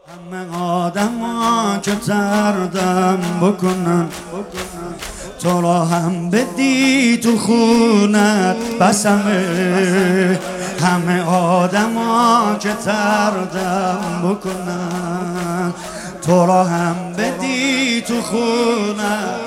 همه آدم ها که تردم بکنن تو را هم بدی تو خونت بسمه. همه آدم ها که تردم بکنن تو را هم بدی تو خونت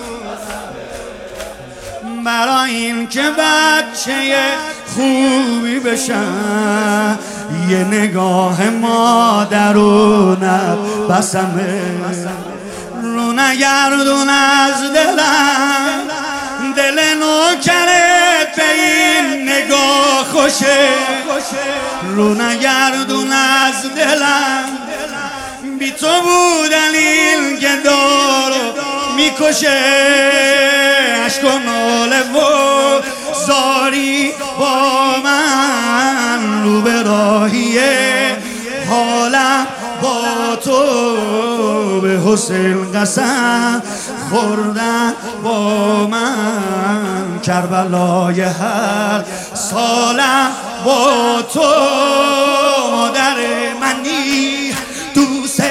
برای این که بچه خوبی بشن یه نگاه مادرونت بسمه. رو نگردون از دلم دل نوکرت به این نگاه خوشه. رو نگردون از دلم بی تو بودن این که دارو میکشه. عشق و ناله و زاری با من رو به راهیه حالم با تو به حسین قسم خوردن با من کربلای هر سالم با تو. مادر منی دوست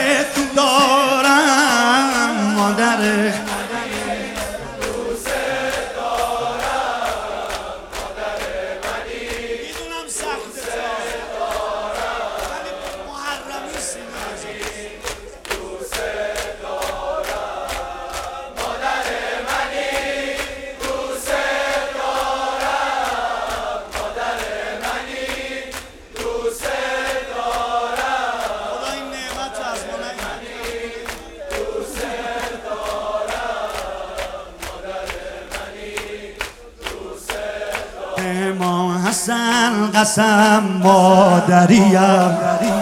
دارم مادر امام حسن قسم مادریم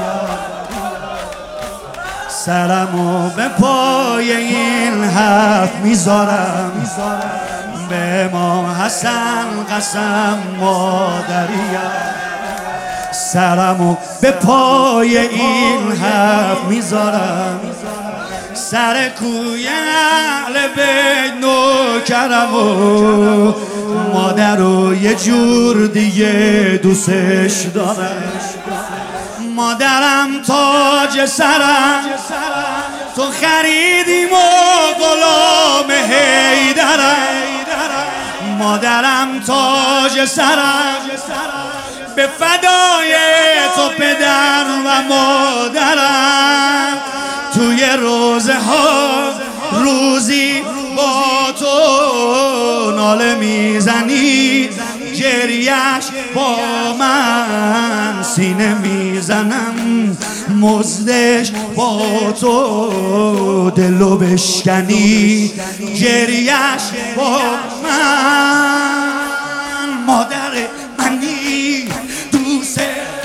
سرمو به پای این حرف میذارم. به امام حسن قسم مادریم سرمو به پای این حرف میذارم. سر کوی اهل بیت نوکرم و مادر رو یه جور دیگه دوستش دارم. مادرم تاج سرم تو خریدیم و غلام حیدرم. مادرم تاج سرم به فدای تو پدر و مادرم. توی روزه ها روزی با تو ناله میزنی گریش با من سینه میزنم مزدش با تو دلو بشکنی گریش با من. مادر منی دوست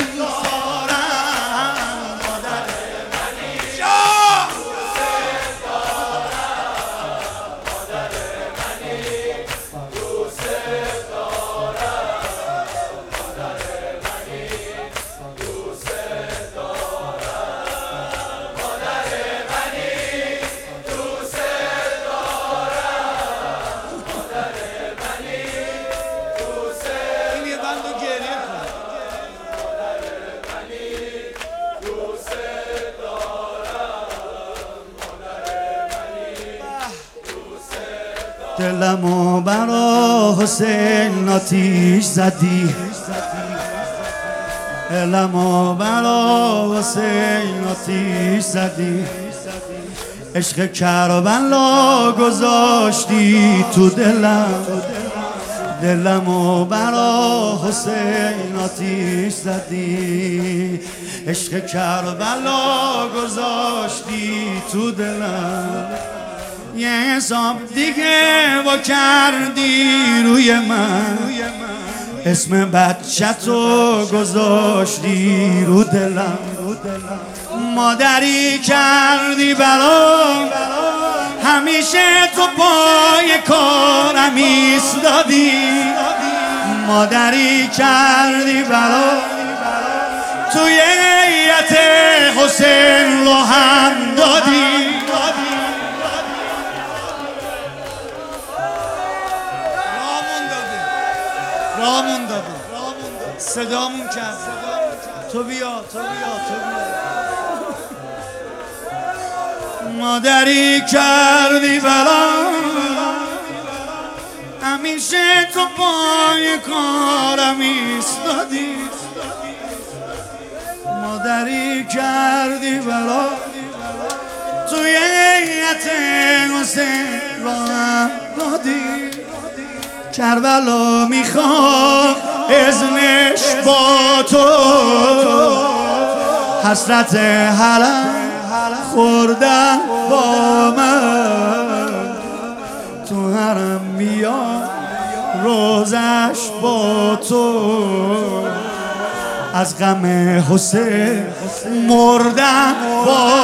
دلمو برا حسین آتیش زدی. دلمو برا حسین آتیش زدی. عشق کربلا گذاشتی تو دلم. دلمو برا حسین آتیش زدی. عشق کربلا گذاشتی تو دلم. یه حساب دیگه با کردی روی من. اسم بچه تو گذاشتی رو دلم. مادری کردی برام همیشه تو پای کارم ایستادی. مادری کردی برام توی هیئت حسین رو هم دادی. رامون داده صدامون کرد. تو بیا تو بیا تو بیا مادری کردی بلا، همیشه تو پای کارم ایستادی. مادری کردی بلا، توی هیئت حسین راهم دادی. کربلا میخوام ازنش با تو، حسرت حرم خوردن با من. تو حرم میام روزش با تو، از غم حسین مردن با